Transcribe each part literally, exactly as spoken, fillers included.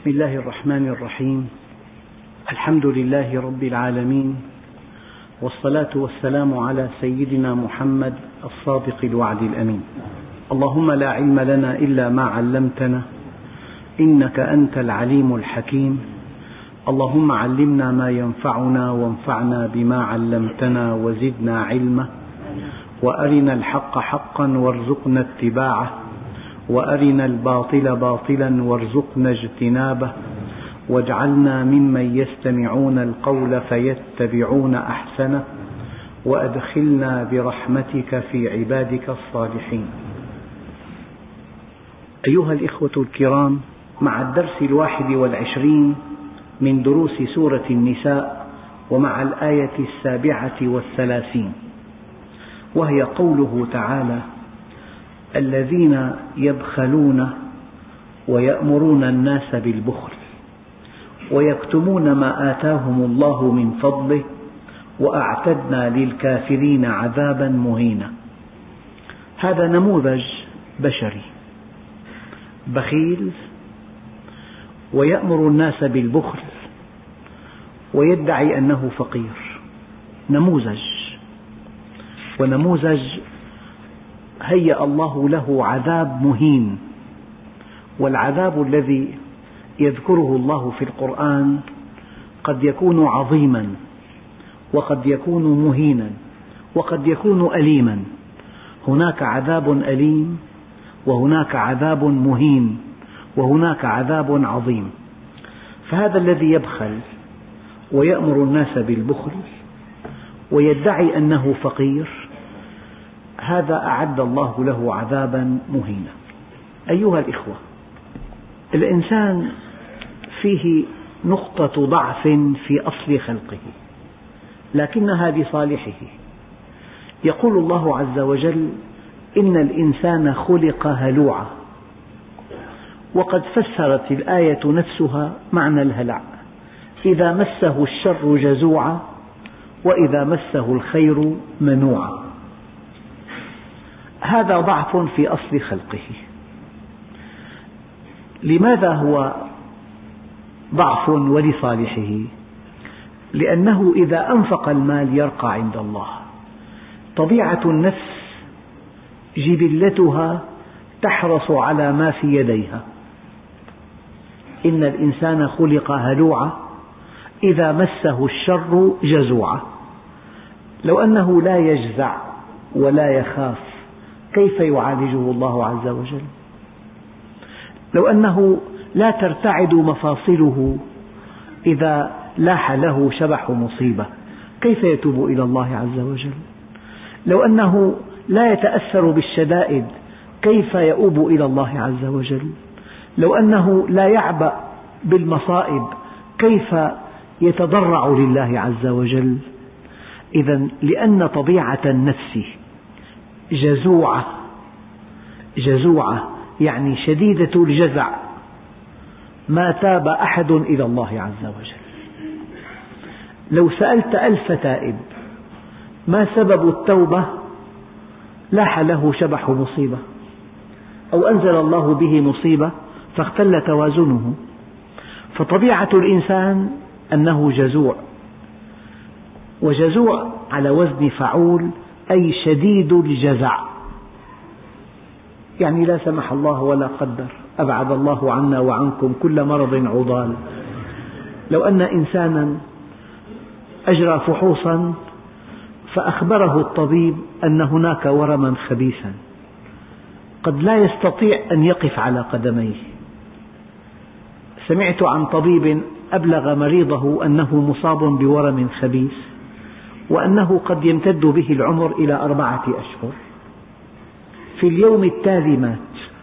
بسم الله الرحمن الرحيم. الحمد لله رب العالمين، والصلاة والسلام على سيدنا محمد الصادق الوعد الأمين. اللهم لا علم لنا إلا ما علمتنا إنك أنت العليم الحكيم. اللهم علمنا ما ينفعنا وانفعنا بما علمتنا وزدنا علما، وأرنا الحق حقا وارزقنا اتباعه، وأرنا الباطل باطلا وارزقنا اجتنابه، واجعلنا ممن يستمعون القول فيتبعون أحسنه، وأدخلنا برحمتك في عبادك الصالحين. أيها الإخوة الكرام، مع الدرس الواحد والعشرين من دروس سورة النساء، ومع الآية السابعة والثلاثين، وهي قوله تعالى: الذين يبخلون ويأمرون الناس بالبخل ويكتمون ما آتاهم الله من فضله وأعتدنا للكافرين عذابا مهينا. هذا نموذج بشري، بخيل ويأمر الناس بالبخل ويدعي أنه فقير. نموذج، ونموذج هيأ الله له عذاب مهين. والعذاب الذي يذكره الله في القرآن قد يكون عظيما، وقد يكون مهينا، وقد يكون أليما. هناك عذاب أليم، وهناك عذاب مهين، وهناك عذاب عظيم. فهذا الذي يبخل ويأمر الناس بالبخل ويدعي أنه فقير، هذا أعد الله له عذابا مهينا. أيها الإخوة، الإنسان فيه نقطة ضعف في أصل خلقه، لكنها لصالحه. يقول الله عز وجل: إن الإنسان خلق هلوعا. وقد فسرت الآية نفسها معنى الهلع: إذا مسه الشر جزوعا، وإذا مسه الخير منوعا. هذا ضعف في أصل خلقه. لماذا هو ضعف ولصالحه؟ لأنه إذا أنفق المال يرقى عند الله. طبيعة النفس جبلتها تحرص على ما في يديها. إن الإنسان خلق هلوعا إذا مسه الشر جزوعا. لو أنه لا يجزع ولا يخاف، كيف يعالجه الله عز وجل؟ لو أنه لا ترتعد مفاصله إذا لاح له شبح مصيبة، كيف يتوب إلى الله عز وجل؟ لو أنه لا يتأثر بالشدائد، كيف يؤوب إلى الله عز وجل؟ لو أنه لا يعبأ بالمصائب، كيف يتضرع لله عز وجل؟ إذن لأن طبيعة النفس جزوعة، جزوعة يعني شديدة الجزع، ما تاب أحد إلى الله عز وجل. لو سألت ألف تائب ما سبب التوبة، لاح له شبح مصيبة، أو أنزل الله به مصيبة فاختل توازنه. فطبيعة الإنسان أنه جزوع، وجزوع على وزن فعول، أي شديد الجزع. يعني لا سمح الله ولا قدر، أبعد الله عنا وعنكم كل مرض عضال. لو أن إنسانا أجرى فحوصا فأخبره الطبيب أن هناك ورما خبيثا، قد لا يستطيع أن يقف على قدميه. سمعت عن طبيب أبلغ مريضه أنه مصاب بورم خبيث، وأنه قد يمتد به العمر إلى أربعة أشهر. في اليوم التالي مات.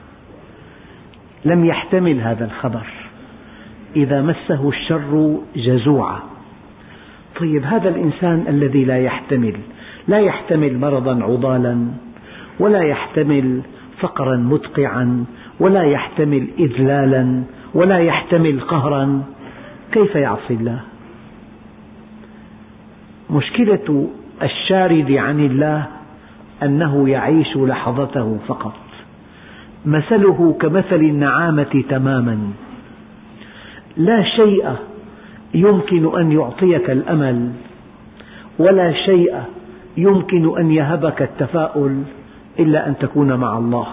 لم يحتمل هذا الخبر. إذا مسه الشر جزوعا. طيب، هذا الإنسان الذي لا يحتمل لا يحتمل مرضا عضالا، ولا يحتمل فقرا مدقعا، ولا يحتمل إذلالا، ولا يحتمل قهرا، كيف يعصي الله؟ مشكلة الشارد عن الله أنه يعيش لحظته فقط. مثله كمثل النعامة تماما. لا شيء يمكن أن يعطيك الأمل ولا شيء يمكن أن يهبك التفاؤل إلا أن تكون مع الله.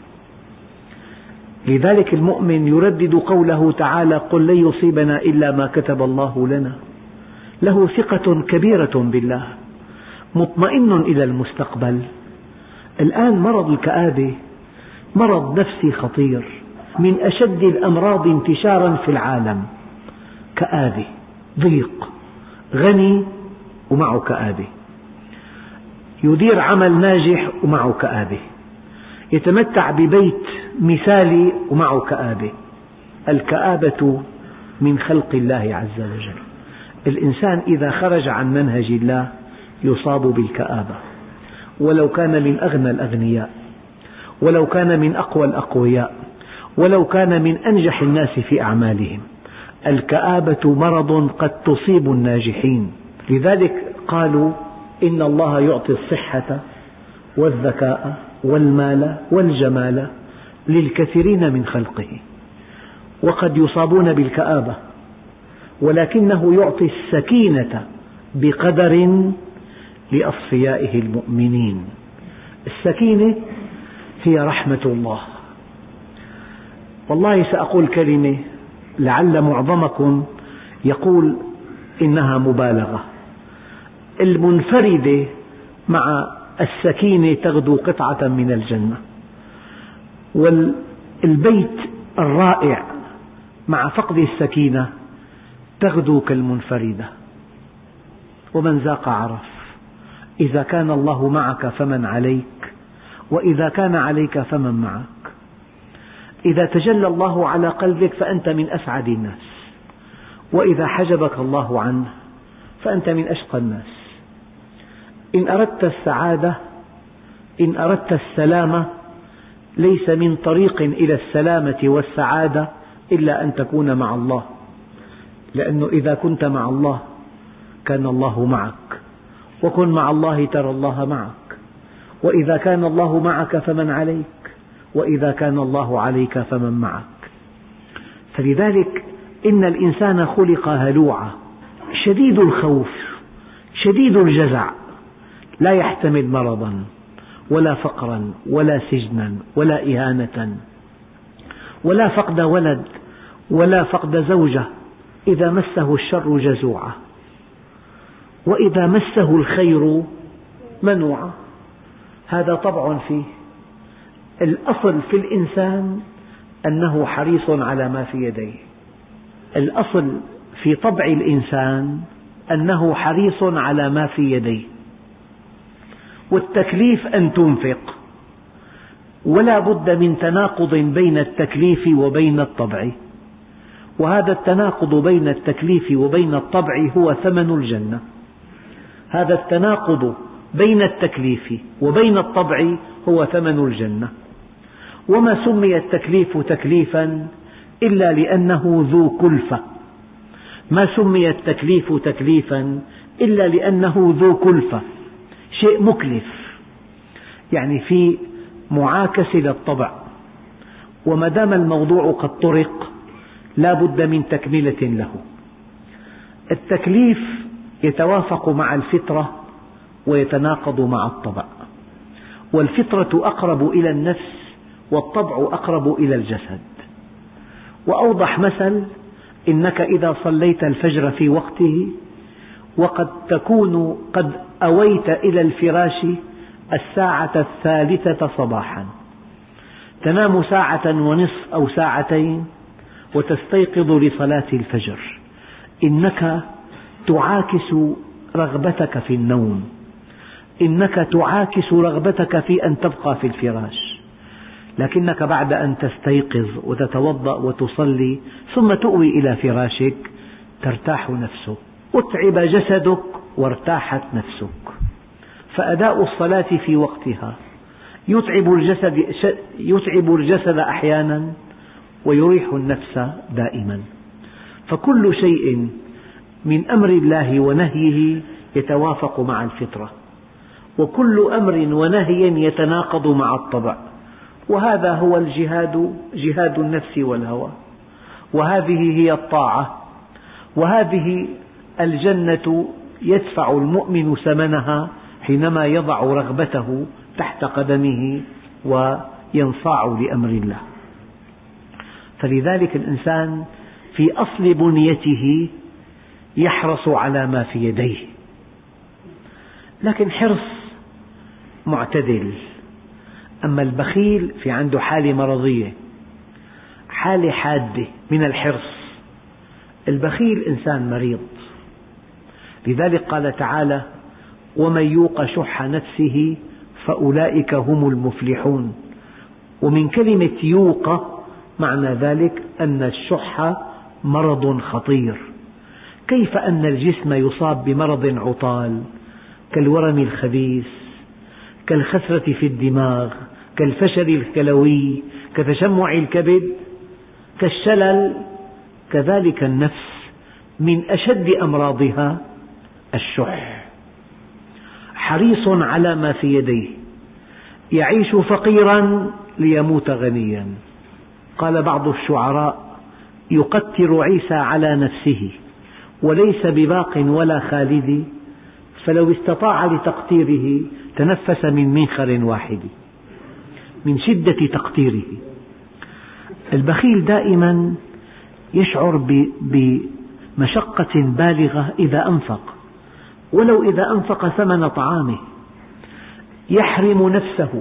لذلك المؤمن يردد قوله تعالى: قل لن يصيبنا إلا ما كتب الله لنا. له ثقة كبيرة بالله، مطمئن إلى المستقبل. الآن مرض الكآبة مرض نفسي خطير، من أشد الأمراض انتشارا في العالم. كآبة، ضيق، غني ومعه كآبة، يدير عمل ناجح ومعه كآبة، يتمتع ببيت مثالي ومعه كآبة. الكآبة من خلق الله عز وجل. الإنسان إذا خرج عن منهج الله يصاب بالكآبة، ولو كان من أغنى الأغنياء، ولو كان من أقوى الأقوياء، ولو كان من أنجح الناس في أعمالهم. الكآبة مرض قد تصيب الناجحين. لذلك قالوا: إن الله يعطي الصحة والذكاء والمال والجمال للكثيرين من خلقه، وقد يصابون بالكآبة، ولكنه يعطي السكينة بقدر لأصفيائه المؤمنين. السكينة هي رحمة الله. والله سأقول كلمة لعل معظمكم يقول إنها مبالغة. المنفردة مع السكينة تغدو قطعة من الجنة، والبيت الرائع مع فقد السكينة تغدو كالمنفردة. ومن ذاق عرف. إذا كان الله معك فمن عليك، وإذا كان عليك فمن معك. إذا تجلى الله على قلبك فأنت من أسعد الناس، وإذا حجبك الله عنه فأنت من أشقى الناس. إن أردت السعادة، إن أردت السلامة، ليس من طريق إلى السلامة والسعادة إلا أن تكون مع الله، لأنه إذا كنت مع الله كان الله معك، وكن مع الله ترى الله معك. وإذا كان الله معك فمن عليك، وإذا كان الله عليك فمن معك. فلذلك إن الإنسان خلق هلوعا شديد الخوف شديد الجزع، لا يحتمل مرضا ولا فقرا ولا سجنا ولا إهانة ولا فقد ولد ولا فقد زوجة. إذا مسه الشر جزوعا، وإذا مسه الخير منوعا. هذا طبع فيه. الأصل في الإنسان أنه حريص على ما في يديه. الأصل في طبع الإنسان أنه حريص على ما في يديه. والتكليف أن تنفق، ولا بد من تناقض بين التكليف وبين الطبع، وهذا التناقض بين التكليف وبين الطبع هو ثمن الجنة. هذا التناقض بين التكليف وبين الطبع هو ثمن الجنة. وما سمي التكليف تكليفا إلا لأنه ذو كلفة. ما سمي التكليف تكليفا إلا لأنه ذو كلفة، شيء مكلف، يعني في معاكسة للطبع. وما دام الموضوع قد طرق لا بد من تكملة له. التكليف يتوافق مع الفطرة ويتناقض مع الطبع، والفطرة أقرب إلى النفس والطبع أقرب إلى الجسد. وأوضح مثل: إنك إذا صليت الفجر في وقته وقد تكون قد أويت إلى الفراش الساعة الثالثة صباحا، تنام ساعة ونصف أو ساعتين وتستيقظ لصلاة الفجر، إنك تعاكس رغبتك في النوم، إنك تعاكس رغبتك في أن تبقى في الفراش. لكنك بعد أن تستيقظ وتتوضأ وتصلي ثم تؤوي إلى فراشك ترتاح نفسك، أتعب جسدك وارتاحت نفسك. فأداء الصلاة في وقتها يتعب الجسد, يتعب الجسد أحيانا ويريح النفس دائما. فكل شيء من أمر الله ونهيه يتوافق مع الفطرة، وكل أمر ونهي يتناقض مع الطبع. وهذا هو الجهاد، جهاد النفس والهوى. وهذه هي الطاعة، وهذه الجنة يدفع المؤمن ثمنها حينما يضع رغبته تحت قدمه وينصاع لأمر الله. فلذلك الإنسان في أصل بنيته يحرص على ما في يديه، لكن حرص معتدل. أما البخيل في عنده حالة مرضية، حالة حادة من الحرص. البخيل إنسان مريض، لذلك قال تعالى: ومن يوق شح نفسه فأولئك هم المفلحون. ومن كلمة يوق معنى ذلك أن الشح مرض خطير. كيف أن الجسم يصاب بمرض عطال كالورم الخبيث، كالخسرة في الدماغ، كالفشل الكلوي، كتشمع الكبد، كالشلل، كذلك النفس من أشد أمراضها الشح. حريص على ما في يديه، يعيش فقيرا ليموت غنيا. قال بعض الشعراء: يقتر عيسى على نفسه وليس بباق ولا خالد، فلو استطاع لتقتيره تنفس من منخر واحد. من شدة تقتيره. البخيل دائما يشعر بمشقة بالغة إذا أنفق، ولو إذا أنفق ثمن طعامه، يحرم نفسه.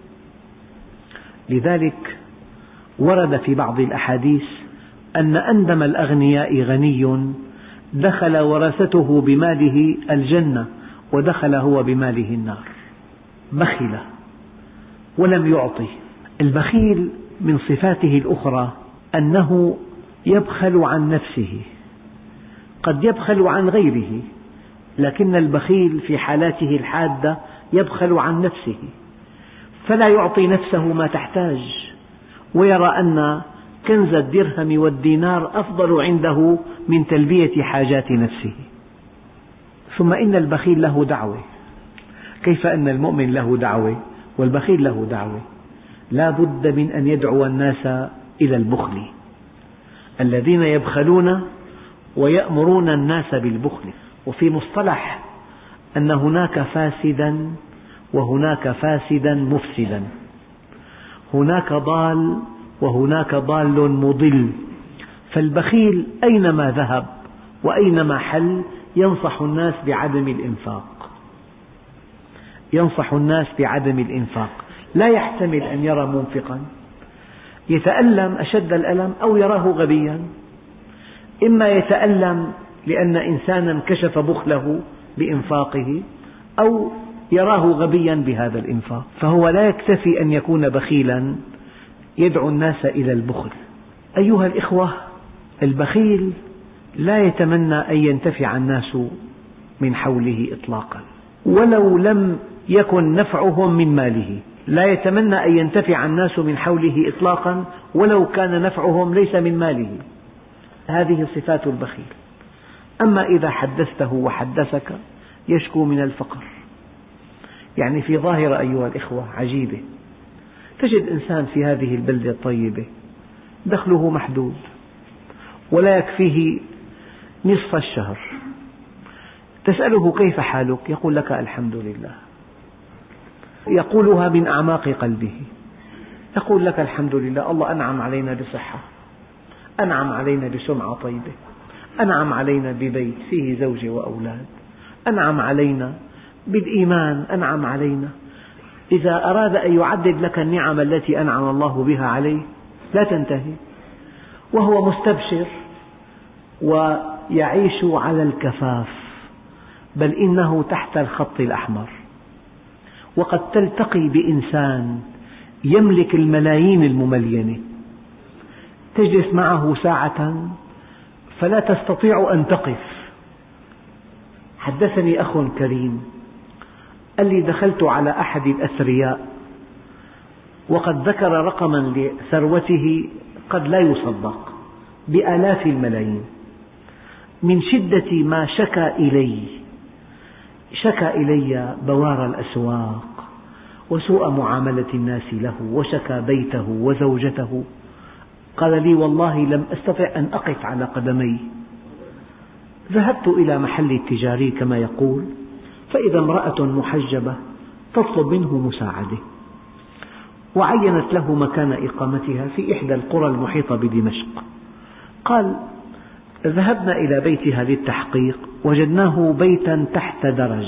لذلك ورد في بعض الأحاديث أن أندم الأغنياء غني دخل ورثته بماله الجنة ودخل هو بماله النار. بخل ولم يعطي. البخيل من صفاته الأخرى أنه يبخل عن نفسه، قد يبخل عن غيره، لكن البخيل في حالاته الحادة يبخل عن نفسه، فلا يعطي نفسه ما تحتاج، ويرى أن كنز الدرهم والدينار أفضل عنده من تلبية حاجات نفسه. ثم إن البخيل له دعوة. كيف أن المؤمن له دعوة والبخيل له دعوة؟ لا بد من أن يدعو الناس إلى البخل. الذين يبخلون ويأمرون الناس بالبخل. وفي مصطلح أن هناك فاسدا وهناك فاسدا مفسدا، هناك ضال وهناك ضال مضل. فالبخيل أينما ذهب وأينما حل ينصح الناس بعدم الإنفاق، ينصح الناس بعدم الإنفاق. لا يحتمل أن يرى منفقا يتألم أشد الألم أو يراه غبيا. إما يتألم لأن إنسانا كشف بخله بإنفاقه، أو يراه غبيا بهذا الإنفاق. فهو لا يكتفي أن يكون بخيلا، يدعو الناس إلى البخل. أيها الإخوة، البخيل لا يتمنى أن ينتفع الناس من حوله إطلاقا، ولو لم يكن نفعهم من ماله. لا يتمنى أن ينتفع الناس من حوله إطلاقا ولو كان نفعهم ليس من ماله. هذه صفات البخيل. أما إذا حدثته وحدثك يشكو من الفقر. يعني في ظاهرة أيها الإخوة عجيبة، تجد إنسان في هذه البلدة الطيبة دخله محدود ولا يكفيه نصف الشهر، تسأله كيف حالك؟ يقول لك الحمد لله، يقولها من أعماق قلبه. يقول لك الحمد لله، الله أنعم علينا بصحة، أنعم علينا بسمعة طيبة، أنعم علينا ببيت فيه زوجة وأولاد، أنعم علينا بالإيمان، أنعم علينا. إذا أراد أن يعدد لك النعم التي أنعم الله بها عليه لا تنتهي، وهو مستبشر ويعيش على الكفاف، بل إنه تحت الخط الأحمر. وقد تلتقي بإنسان يملك الملايين المملينة، تجلس معه ساعة فلا تستطيع أن تقف. حدثني أخ كريم قال لي: دخلت على أحد الأثرياء وقد ذكر رقما لثروته قد لا يصدق، بآلاف الملايين. من شدة ما شكى إلي شكى إلي بوار الأسواق وسوء معاملة الناس له، وشكى بيته وزوجته. قال لي والله لم أستطع أن أقف على قدمي، ذهبت إلى محل التجاري كما يقول، فإذا امرأة محجبة تطلب منه مساعدة، وعينت له مكان إقامتها في إحدى القرى المحيطة بدمشق. قال ذهبنا إلى بيتها للتحقيق، وجدناه بيتا تحت درج،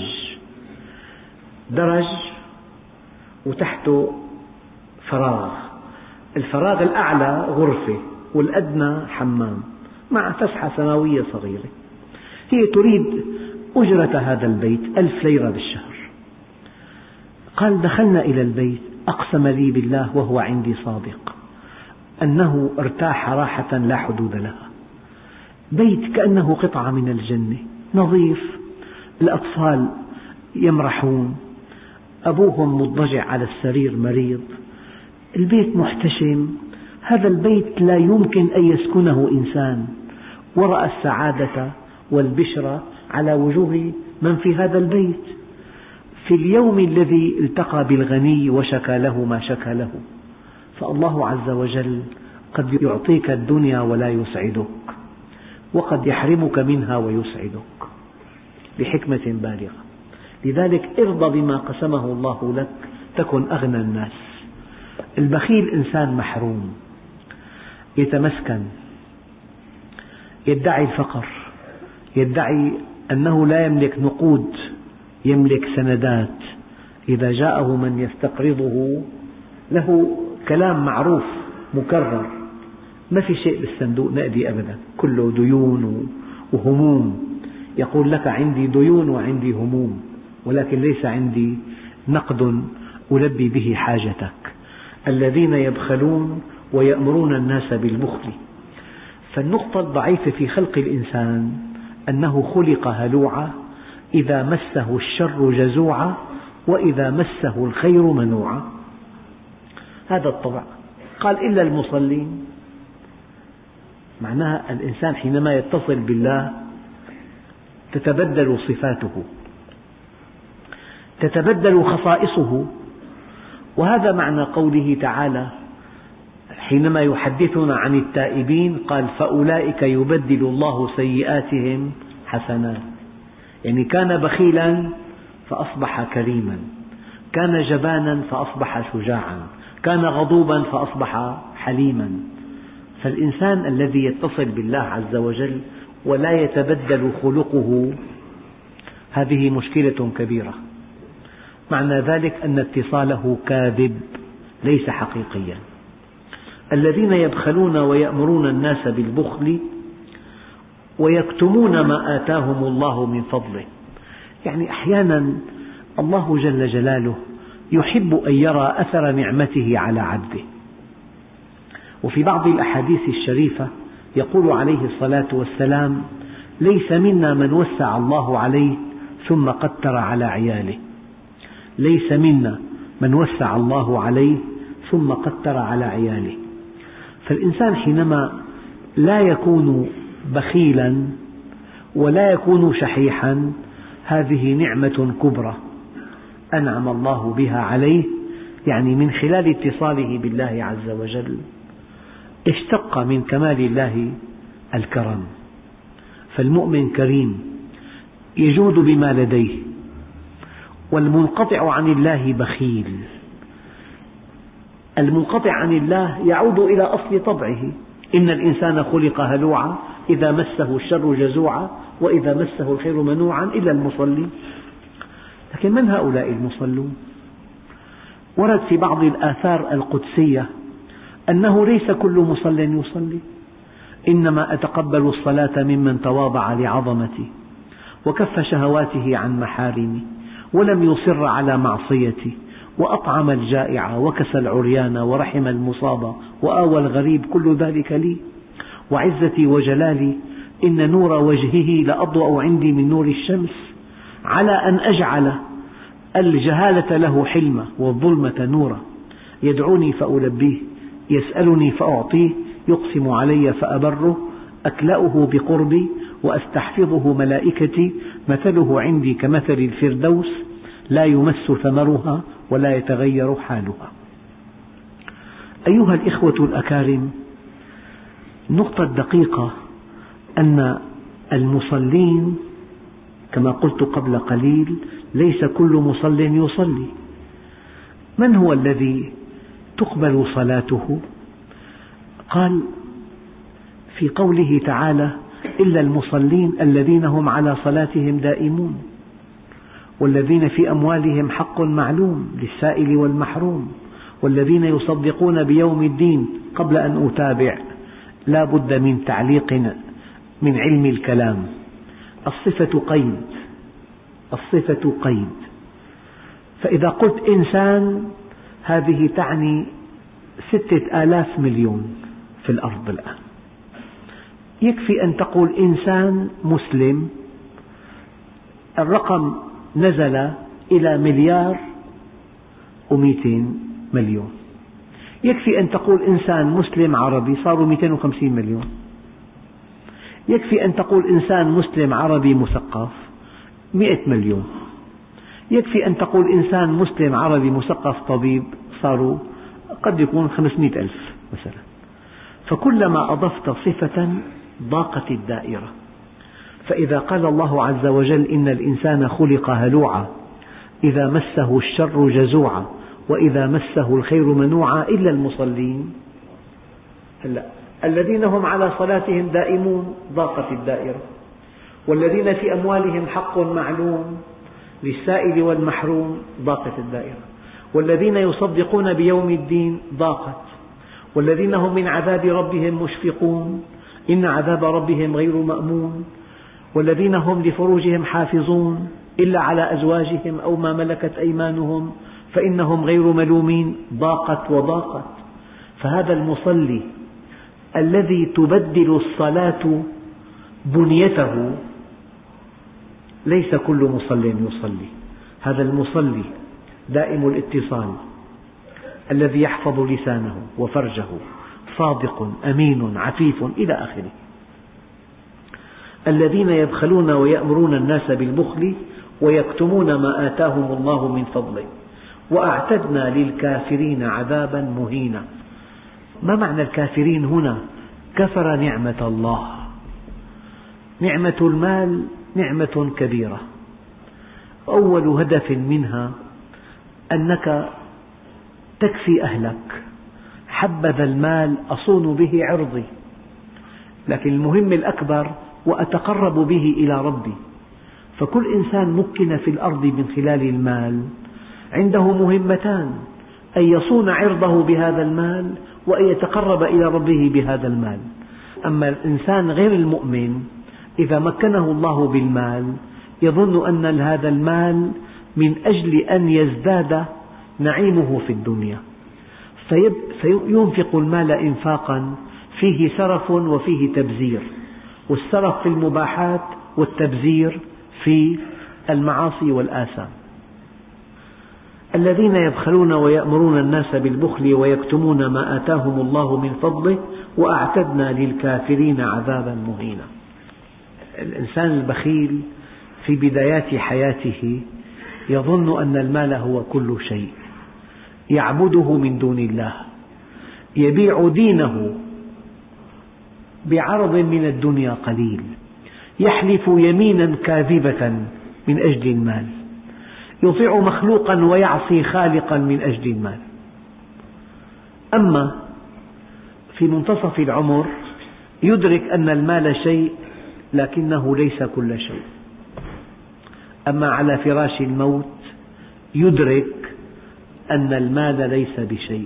درج وتحته فراغ، الفراغ الأعلى غرفة والأدنى حمام مع فسحة سماوية صغيرة. هي تريد أجرة هذا البيت ألف ليرة بالشهر. قال دخلنا إلى البيت، أقسم لي بالله وهو عندي صادق أنه ارتاح راحة لا حدود لها. بيت كأنه قطعة من الجنة، نظيف، الأطفال يمرحون، أبوهم مضطجع على السرير مريض، البيت محتشم. هذا البيت لا يمكن أن يسكنه إنسان، ورأى السعادة والبشرى على وجوه من في هذا البيت. في اليوم الذي التقى بالغني وشكى له ما شكى له، فالله عز وجل قد يعطيك الدنيا ولا يسعدك، وقد يحرمك منها ويسعدك بحكمة بالغة. لذلك ارض بما قسمه الله لك تكن أغنى الناس. البخيل إنسان محروم، يتمسكن، يدعي الفقر، يدعي أنه لا يملك نقود، يملك سندات، إذا جاءه من يستقرضه له كلام معروف مكرر، ما في شيء بالصندوق نقدي أبدا، كله ديون وهموم. يقول لك عندي ديون وعندي هموم، ولكن ليس عندي نقد ألبي به حاجتك. الذين يبخلون ويأمرون الناس بالبخل. فالنقطة الضعيفة في خلق الإنسان أنه خلق هلوعا، إذا مسه الشر جزوعا، وإذا مسه الخير منوعا. هذا الطبع. قال إلا المصلين. معناها الإنسان حينما يتصل بالله تتبدل صفاته، تتبدل خصائصه. وهذا معنى قوله تعالى حينما يحدثنا عن التائبين، قال فأولئك يبدل الله سيئاتهم حسنات. يعني كان بخيلا فأصبح كريما، كان جبانا فأصبح شجاعا، كان غضوبا فأصبح حليما. فالإنسان الذي يتصل بالله عز وجل ولا يتبدل خلقه، هذه مشكلة كبيرة. معنى ذلك أن اتصاله كاذب ليس حقيقيا. الذين يبخلون ويأمرون الناس بالبخل ويكتمون ما آتاهم الله من فضله. يعني أحيانا الله جل جلاله يحب أن يرى أثر نعمته على عبده. وفي بعض الأحاديث الشريفة يقول عليه الصلاة والسلام ليس منا من وسع الله عليه ثم قتر على عياله. ليس منا من وسع الله عليه ثم قتر على عياله. فالإنسان حينما لا يكون بخيلا ولا يكون شحيحا، هذه نعمة كبرى أنعم الله بها عليه، يعني من خلال اتصاله بالله عز وجل اشتق من كمال الله الكرم. فالمؤمن كريم يجود بما لديه، والمنقطع عن الله بخيل. المنقطع عن الله يعود إلى أصل طبعه، إن الإنسان خلق هلوعا إذا مسه الشر جزوعا وإذا مسه الخير منوعا إلا المصلين. لكن من هؤلاء المصلون؟ ورد في بعض الآثار القدسية أنه ليس كل مصل يصلي، إنما أتقبل الصلاة ممن تواضع لعظمتي وكف شهواته عن محارمي ولم يصر على معصيتي وأطعم الجائع وكسى العريان ورحم المصاب وآوى الغريب، كل ذلك لي وعزتي وجلالي إن نور وجهه لأضوأ عندي من نور الشمس، على أن أجعل الجهالة له حلمة والظلمة نورا، يدعوني فألبيه يسألني فأعطيه يقسم علي فأبره، أكلأه بقربي وأستحفظه ملائكتي، مثله عندي كمثل الفردوس لا يمس ثمرها ولا يتغير حالها. أيها الإخوة الأكارم، النقطة الدقيقة أن المصلين كما قلت قبل قليل ليس كل مصل يصلي. من هو الذي تقبل صلاته؟ قال في قوله تعالى: إلا المصلين الذين هم على صلاتهم دائمون والذين في أموالهم حق معلوم للسائل والمحروم والذين يصدقون بيوم الدين. قبل أن أتابع لا بد من تعليق من علم الكلام. الصفة قيد، الصفة قيد، فإذا قلت إنسان هذه تعني ستة آلاف مليون في الأرض الآن. يكفي أن تقول إنسان مسلم، الرقم نزل إلى مليار ومئتين مليون. يكفي أن تقول إنسان مسلم عربي صاروا مئتين وخمسين مليون. يكفي أن تقول إنسان مسلم عربي مثقف مئة مليون. يكفي أن تقول إنسان مسلم عربي مثقف طبيب صاروا قد يكون خمسمئة ألف مثلا. فكلما أضفت صفة ضاقت الدائرة. فإذا قال الله عز وجل: إن الإنسان خلق هلوعا إذا مسه الشر جزوعا وإذا مسه الخير منوعا إلا المصلين، هلأ الذين هم على صلاتهم دائمون ضاقت الدائرة، والذين في أموالهم حق معلوم للسائل والمحروم ضاقت الدائرة، والذين يصدقون بيوم الدين ضاقت، والذين هم من عذاب ربهم مشفقون إن عذاب ربهم غير مأمون، والذين هم لفروجهم حافظون إلا على أزواجهم أو ما ملكت أيمانهم فإنهم غير ملومين ضاقت وضاقت. فهذا المصلي الذي تبدل الصلاة بنيته ليس كل مصل يصلي. هذا المصلي دائم الاتصال الذي يحفظ لسانه وفرجه، صادق أمين عفيف إلى آخره. الذين يبخلون ويأمرون الناس بالبخل ويكتمون ما آتاهم الله من فضله وأعتدنا للكافرين عذابا مهينا. ما معنى الكافرين هنا؟ كفر نعمة الله. نعمة المال نعمة كبيرة، أول هدف منها أنك تكفي أهلك. حبذا المال أصون به عرضي، لكن المهم الأكبر وأتقرب به إلى ربي. فكل إنسان مكن في الأرض من خلال المال عنده مهمتان: أن يصون عرضه بهذا المال وأن يتقرب إلى ربه بهذا المال. أما الإنسان غير المؤمن إذا مكنه الله بالمال يظن أن هذا المال من أجل أن يزداد نعيمه في الدنيا، فينفق المال إنفاقا فيه سرف وفيه تبذير، والسرف في المباحات والتبذير في المعاصي والآثام. الذين يبخلون ويأمرون الناس بالبخل ويكتمون ما آتاهم الله من فضله وأعتدنا للكافرين عذابا مهينا. الإنسان البخيل في بدايات حياته يظن أن المال هو كل شيء، يعبده من دون الله، يبيع دينه بعرض من الدنيا قليل، يحلف يمينا كاذبة من أجل المال، يطيع مخلوقا ويعصي خالقا من أجل المال. أما في منتصف العمر يدرك أن المال شيء لكنه ليس كل شيء. أما على فراش الموت يدرك أن المال ليس بشيء.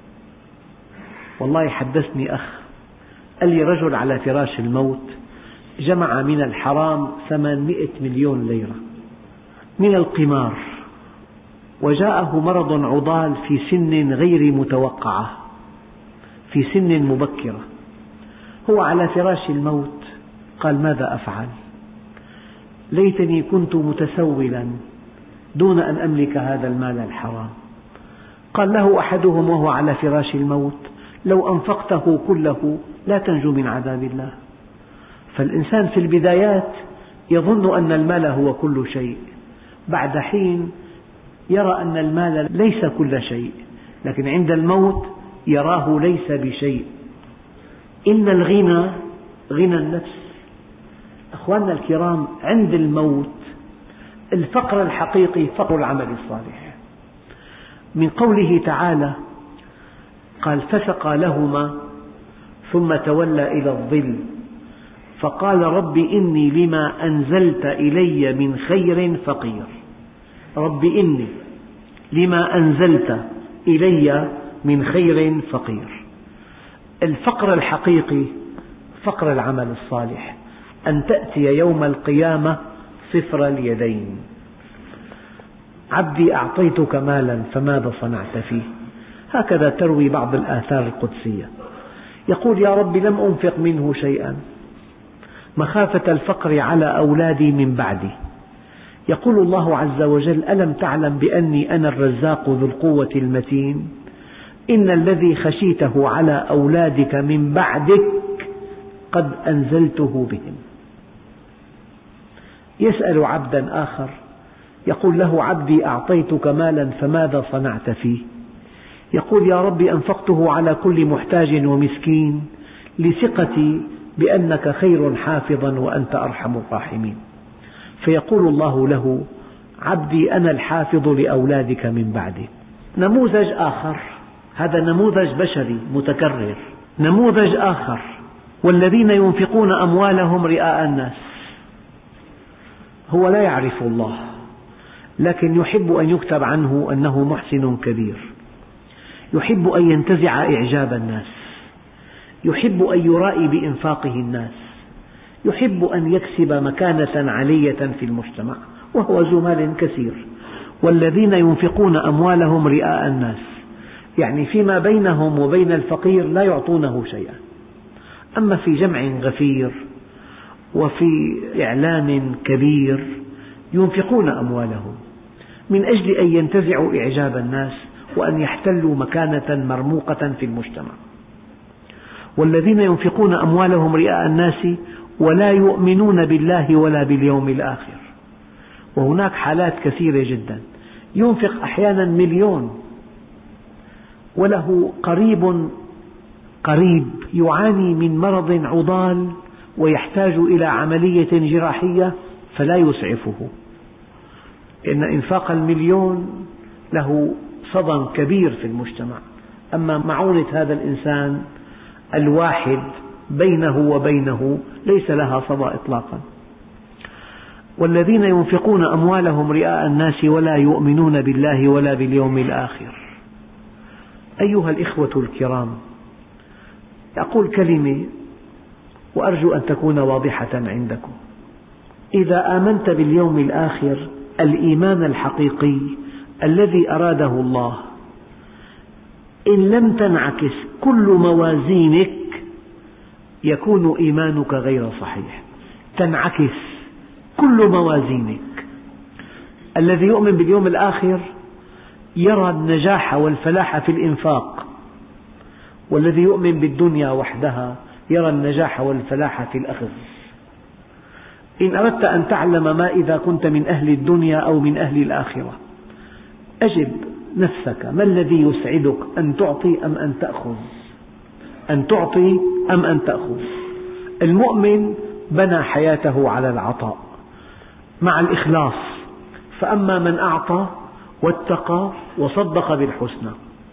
والله حدثني أخ قال لي رجل على فراش الموت جمع من الحرام ثمانمئة مليون ليرة من القمار، وجاءه مرض عضال في سن غير متوقعة، في سن مبكرة. هو على فراش الموت قال: ماذا أفعل؟ ليتني كنت متسولا دون أن أملك هذا المال الحرام. قال له أحدهم وهو على فراش الموت: لو أنفقته كله لا تنجو من عذاب الله. فالإنسان في البدايات يظن أن المال هو كل شيء، بعد حين يرى أن المال ليس كل شيء، لكن عند الموت يراه ليس بشيء. إن الغنى غنى النفس. أخواننا الكرام، عند الموت الفقر الحقيقي فقر العمل الصالح. من قوله تعالى قال فسقى لهما ثم تولى إلى الظل فقال رب إني لما أنزلت إلي من خير فقير. رب إني لما أنزلت إلي من خير فقير. الفقر الحقيقي فقر العمل الصالح، أن تأتي يوم القيامة صفر اليدين. عبدي أعطيتك مالا فماذا صنعت فيه؟ هكذا تروي بعض الآثار القدسية. يقول يا رب لم أنفق منه شيئا مخافة الفقر على أولادي من بعدي. يقول الله عز وجل ألم تعلم بأني أنا الرزاق ذو القوة المتين إن الذي خشيته على أولادك من بعدك قد أنزلته بهم. يسأل عبدا آخر يقول له عبدي أعطيتك مالا فماذا صنعت فيه؟ يقول يا رب أنفقته على كل محتاج ومسكين لثقتي بأنك خير حافظا وأنت أرحم الراحمين. فيقول الله له عبدي أنا الحافظ لأولادك من بعدك. نموذج آخر، هذا نموذج بشري متكرر. نموذج آخر والذين ينفقون أموالهم رئاء الناس. هو لا يعرف الله لكن يحب أن يكتب عنه أنه محسن كبير، يحب أن ينتزع إعجاب الناس، يحب أن يرائي بإنفاقه الناس، يحب أن يكسب مكانة علية في المجتمع وهو ذو مال كثير. والذين ينفقون أموالهم رئاء الناس يعني فيما بينهم وبين الفقير لا يعطونه شيئا، أما في جمع غفير وفي إعلان كبير ينفقون أموالهم من أجل أن ينتزعوا إعجاب الناس وأن يحتلوا مكانة مرموقة في المجتمع. والذين ينفقون أموالهم رئاء الناس ولا يؤمنون بالله ولا باليوم الآخر. وهناك حالات كثيرة جدا، ينفق أحيانا مليون وله قريب قريب يعاني من مرض عضال ويحتاج إلى عملية جراحية فلا يسعفه، لأن إنفاق المليون له صدى كبير في المجتمع. أما معونة هذا الإنسان الواحد بينه وبينه ليس لها صدى إطلاقا. والذين ينفقون أموالهم رئاء الناس ولا يؤمنون بالله ولا باليوم الآخر. أيها الإخوة الكرام، أقول كلمة وأرجو أن تكون واضحة عندكم. إذا آمنت باليوم الآخر الإيمان الحقيقي الذي أراده الله، إن لم تنعكس كل موازينك يكون إيمانك غير صحيح. تنعكس كل موازينك. الذي يؤمن باليوم الآخر يرى النجاح والفلاح في الإنفاق، والذي يؤمن بالدنيا وحدها يرى النجاح والفلاح في الأخذ. إن أردت أن تعلم ما إذا كنت من أهل الدنيا أو من أهل الآخرة، أجب نفسك ما الذي يسعدك، أن تعطي أم أن تأخذ؟ أن تعطي أم أن تأخذ؟ المؤمن بنى حياته على العطاء مع الإخلاص، فأما من أعطى واتقى وصدق بالحسنى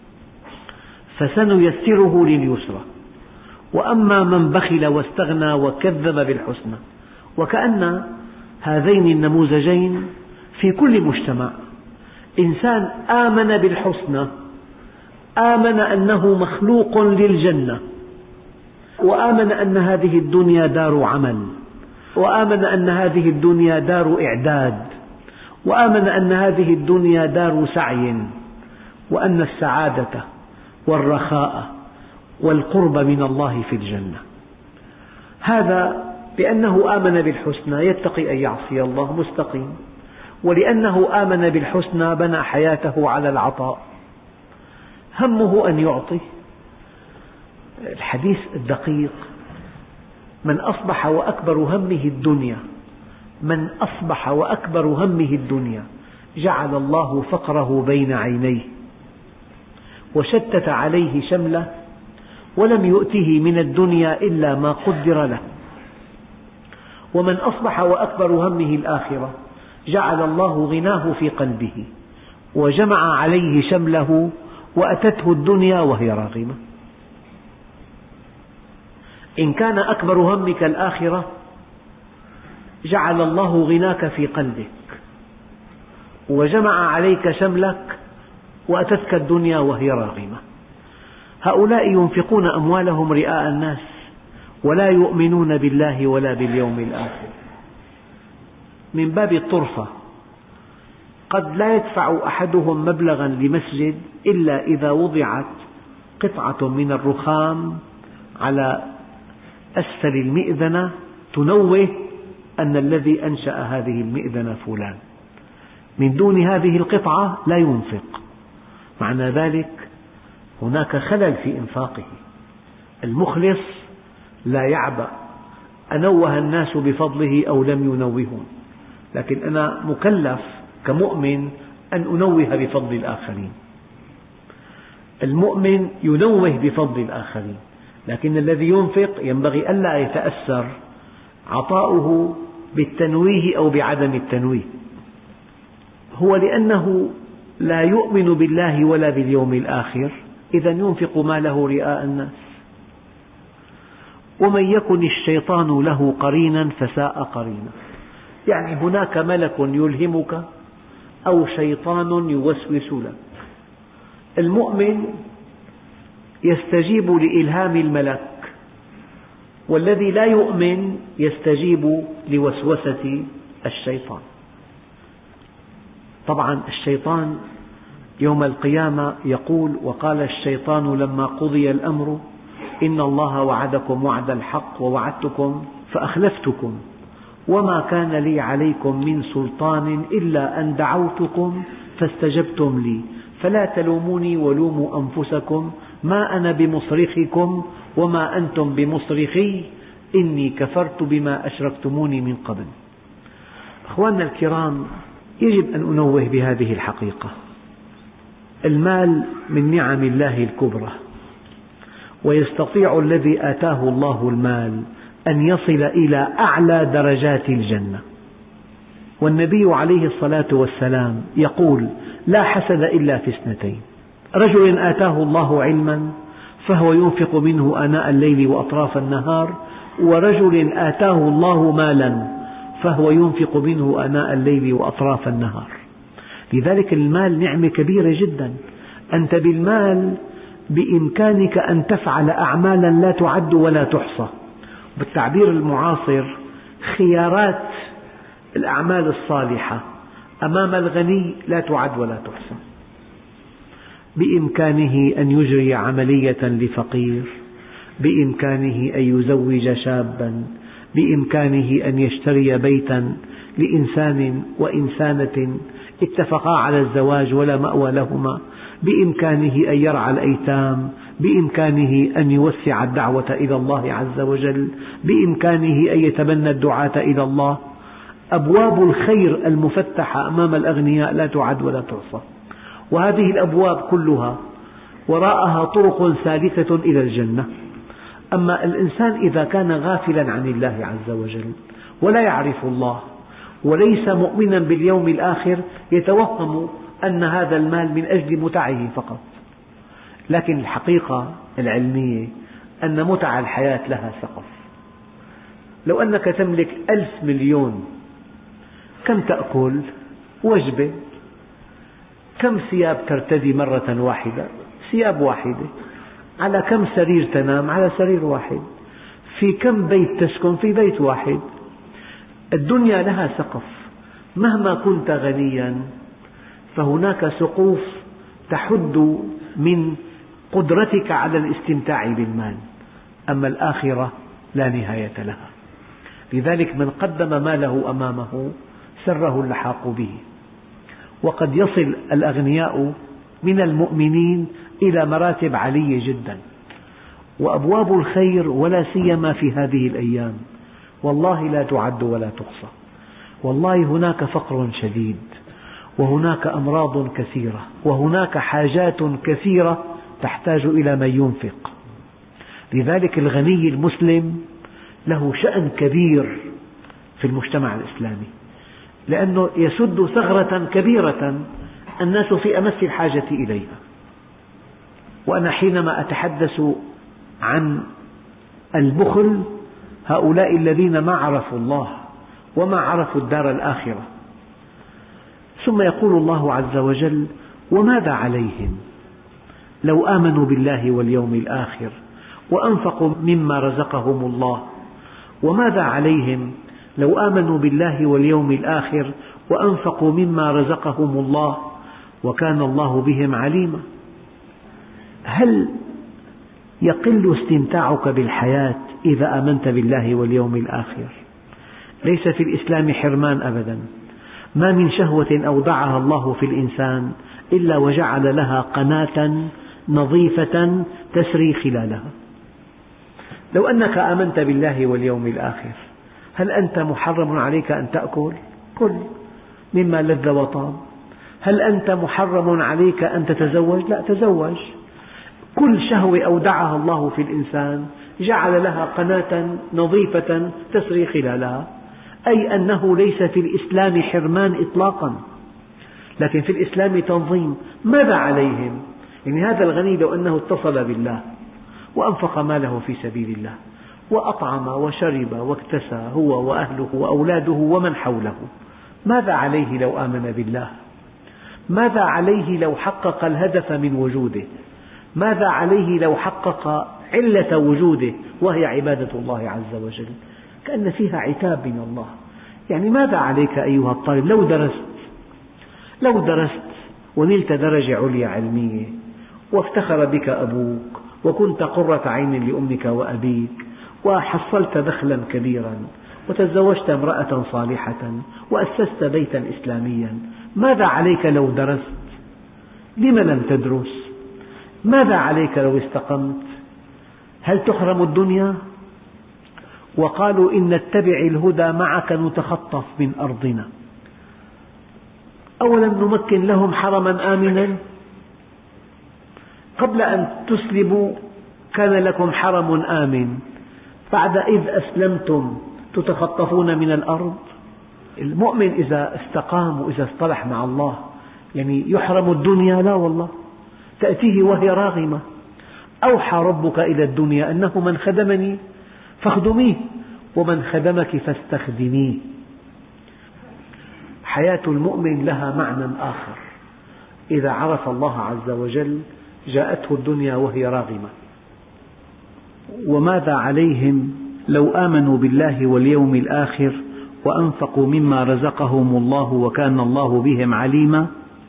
فسنيسره لليسرى، وأما من بخل واستغنى وكذب بالحسنى. وكأن هذين النموذجين في كل مجتمع، إنسان آمن بالحسنى، آمن أنه مخلوق للجنة، وآمن أن هذه الدنيا دار عمل، وآمن أن هذه الدنيا دار إعداد، وآمن أن هذه الدنيا دار سعي، وأن السعادة والرخاء والقرب من الله في الجنة. هذا لأنه آمن بالحسنى يتقي أن يعصي الله مستقيم، ولأنه آمن بالحسنى بنى حياته على العطاء، همه أن يعطي. الحديث الدقيق: من أصبح وأكبر همه الدنيا من أصبح وأكبر همه الدنيا جعل الله فقره بين عينيه وشتت عليه شمله ولم يؤته من الدنيا إلا ما قدر له. ومن أصبح وأكبر همه الآخرة جعل الله غناه في قلبه وجمع عليه شمله وأتته الدنيا وهي راغمة. إن كان أكبر همك الآخرة جعل الله غناك في قلبك وجمع عليك شملك وأتتك الدنيا وهي راغمة. هؤلاء ينفقون أموالهم رئاء الناس ولا يؤمنون بالله ولا باليوم الآخر. من باب الطرفة قد لا يدفع أحدهم مبلغا لمسجد إلا إذا وضعت قطعة من الرخام على أسفل المئذنة تنوه أن الذي أنشأ هذه المئذنة فلان. من دون هذه القطعة لا ينفق. معنى ذلك هناك خلل في إنفاقه. المخلص لا يعبأ أنوه الناس بفضله أو لم ينوهون، لكن أنا مكلف كمؤمن أن أنوه بفضل الآخرين. المؤمن ينوه بفضل الآخرين، لكن الذي ينفق ينبغي ألا يتأثر عطاؤه بالتنويه أو بعدم التنويه. هو لأنه لا يؤمن بالله ولا باليوم الآخر إذا ينفق ماله رئاء الناس. ومن يكن الشيطان له قرينا فساء قرينا، يعني هناك ملك يلهمك أو شيطان يوسوس لك. المؤمن يستجيب لإلهام الملك، والذي لا يؤمن يستجيب لوسوسة الشيطان. طبعا الشيطان يوم القيامة يقول: وقال الشيطان لما قضي الأمر إن الله وعدكم وعد الحق ووعدتكم فأخلفتكم وما كان لي عليكم من سلطان إلا أن دعوتكم فاستجبتم لي فلا تلوموني ولوموا أنفسكم ما أنا بمصرخكم وما أنتم بمصرخي إني كفرت بما أشركتموني من قبل. أخواننا الكرام، يجب أن أنوه بهذه الحقيقة. المال من نعم الله الكبرى، ويستطيع الذي آتاه الله المال أن يصل إلى أعلى درجات الجنة. والنبي عليه الصلاة والسلام يقول: لا حسد إلا في اثنتين: رجل آتاه الله علما فهو ينفق منه آناء الليل وأطراف النهار، ورجل آتاه الله مالا فهو ينفق منه آناء الليل وأطراف النهار. لذلك المال نعمة كبيرة جدا. أنت بالمال بإمكانك أن تفعل أعمالا لا تعد ولا تحصى. بالتعبير المعاصر خيارات الأعمال الصالحة أمام الغني لا تعد ولا تحصى. بإمكانه أن يجري عملية لفقير، بإمكانه أن يزوج شابا، بإمكانه أن يشتري بيتا لإنسان وإنسانة اتفقا على الزواج ولا مأوى لهما، بإمكانه أن يرعى الأيتام، بإمكانه أن يوسع الدعوة إلى الله عز وجل، بإمكانه أن يتبنى الدعاة إلى الله. أبواب الخير المفتحة أمام الأغنياء لا تعد ولا تحصى، وهذه الأبواب كلها وراءها طرق سالكة إلى الجنة. أما الإنسان إذا كان غافلا عن الله عز وجل ولا يعرف الله وليس مؤمنا باليوم الآخر يتوهم أن هذا المال من أجل متعه فقط، لكن الحقيقة العلمية أن متع الحياة لها سقف. لو أنك تملك ألف مليون، كم تأكل؟ وجبة. كم ثياب ترتدي مرة واحدة؟ ثياب واحدة. على كم سرير تنام؟ على سرير واحد. في كم بيت تسكن؟ في بيت واحد. الدنيا لها سقف. مهما كنت غنيا فهناك سقوف تحد من قدرتك على الاستمتاع بالمال، أما الآخرة لا نهاية لها. لذلك من قدم ماله أمامه سره اللحاق به. وقد يصل الأغنياء من المؤمنين إلى مراتب عالية جدا. وأبواب الخير ولا سيما في هذه الأيام والله لا تعد ولا تحصى. والله هناك فقر شديد، وهناك أمراض كثيرة، وهناك حاجات كثيرة تحتاج إلى من ينفق. لذلك الغني المسلم له شأن كبير في المجتمع الإسلامي، لأنه يسد ثغرة كبيرة الناس في أمس الحاجة إليها. وأنا حينما أتحدث عن البخل، هؤلاء الذين ما عرفوا الله وما عرفوا الدار الآخرة. ثم يقول الله عز وجل: وماذا عليهم لو آمنوا بالله واليوم الآخر وأنفقوا مما رزقهم الله. وماذا عليهم لو آمنوا بالله واليوم الآخر وأنفقوا مما رزقهم الله وكان الله بهم عليما. هل يقل استمتاعك بالحياة إذا آمنت بالله واليوم الآخر؟ ليس في الإسلام حرمان أبدا. ما من شهوة أودعها الله في الإنسان إلا وجعل لها قناة نظيفة تسري خلالها. لو أنك آمنت بالله واليوم الآخر، هل أنت محرم عليك أن تأكل؟ كل مما لذ وطاب. هل أنت محرم عليك أن تتزوج؟ لا، تزوج. كل شهوة أودعها الله في الإنسان جعل لها قناة نظيفة تسري خلالها، أي أنه ليس في الإسلام حرمان إطلاقا، لكن في الإسلام تنظيم. ماذا عليهم؟ يعني هذا الغني لو أنه اتصل بالله وأنفق ماله في سبيل الله وأطعم وشرب واكتسى هو وأهله وأولاده ومن حوله، ماذا عليه لو آمن بالله؟ ماذا عليه لو حقق الهدف من وجوده؟ ماذا عليه لو حقق علة وجوده وهي عبادة الله عز وجل؟ كأن فيها عتاب من الله. يعني ماذا عليك أيها الطالب لو درست لو درست ونلت درجة عليا علمية وافتخر بك أبوك وكنت قرة عين لأمك وأبيك وحصلت دخلا كبيرا وتزوجت امرأة صالحة وأسست بيتا إسلاميا، ماذا عليك لو درست؟ لم لم تدرس؟ ماذا عليك لو استقمت؟ هل تحرم الدنيا؟ وقالوا إن نتبع الهدى معك نتخطف من أرضنا. أولم نمكن لهم حرما آمنا؟ قبل أن تسلموا كان لكم حرم آمن، بعد إذ أسلمتم تتخطفون من الأرض. المؤمن إذا استقام وإذا اصطلح مع الله يعني يحرم الدنيا؟ لا والله، تأتيه وهي راغمة. أوحى ربك إلى الدنيا أنه من خدمني فاخدميه ومن خدمك فاستخدميه. حياة المؤمن لها معنى آخر. إذا عرف الله عز وجل جاءته الدنيا وهي راغمة. وماذا عليهم لو آمنوا بالله واليوم الآخر وأنفقوا مما رزقهم الله وكان الله بهم عليما.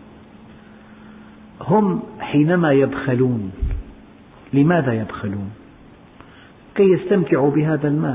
هم حينما يبخلون، لماذا يبخلون؟ كي يستمتعوا بهذا المال.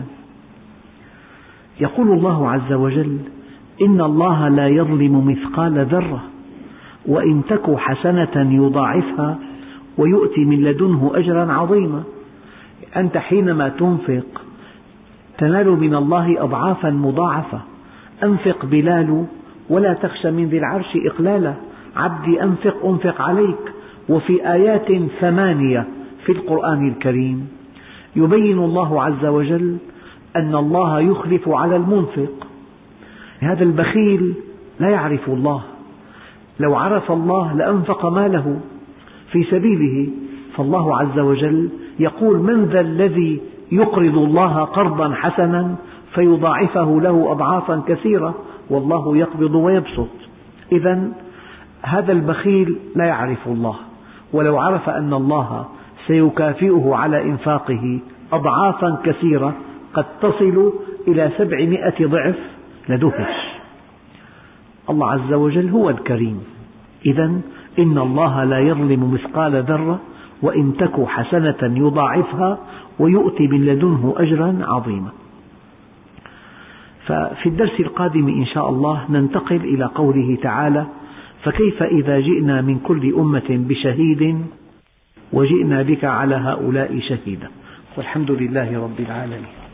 يقول الله عز وجل: إن الله لا يظلم مثقال ذرة وإن تك حسنة يضاعفها ويؤتي من لدنه أجرا عظيما. أنت حينما تنفق تنال من الله أضعافا مضاعفة. أنفق بلال ولا تخش من ذي العرش إقلالا، عبدي أنفق أنفق عليك. وفي آيات ثمانية في القرآن الكريم يبين الله عز وجل أن الله يخلف على المنفق. هذا البخيل لا يعرف الله، لو عرف الله لأنفق ماله في سبيله. فالله عز وجل يقول: من ذا الذي يقرض الله قرضا حسنا فيضاعفه له أضعافا كثيرة والله يقبض ويبسط. إذن هذا البخيل لا يعرف الله، ولو عرف أن الله سيكافئه على إنفاقه أضعافا كثيرة قد تصل إلى سبعمائة ضعف لدهش. الله عز وجل هو الكريم. إذن إن الله لا يظلم مثقال ذرة وإن تك حسنة يضاعفها ويؤتي من لدنه أجرا عظيما. ففي الدرس القادم إن شاء الله ننتقل إلى قوله تعالى: فكيف إذا جئنا من كل أمة بشهيد وجئنا بك على هؤلاء شهيدا. والحمد لله رب العالمين.